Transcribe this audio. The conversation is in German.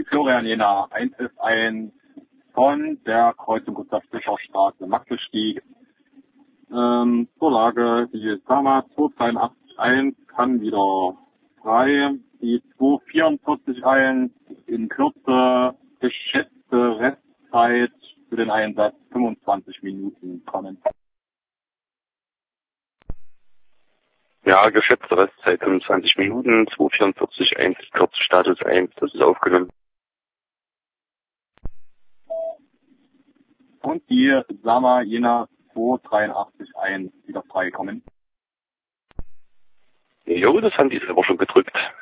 Florian Jena, 1F1 von der Kreuzung Gustav-Fischer-Straße, Maxelstieg. Zur Lage, die Sama 283.1 kann wieder frei, die 244.1 in Kürze geschätzte Restzeit für den Einsatz 25 Minuten kommen. Ja, geschätzte Restzeit 25 Minuten, 244.1, Kürze Status 1, das ist aufgenommen. Und die Sama Jena 283.1 wieder frei kommen. Jo, das haben die selber schon gedrückt.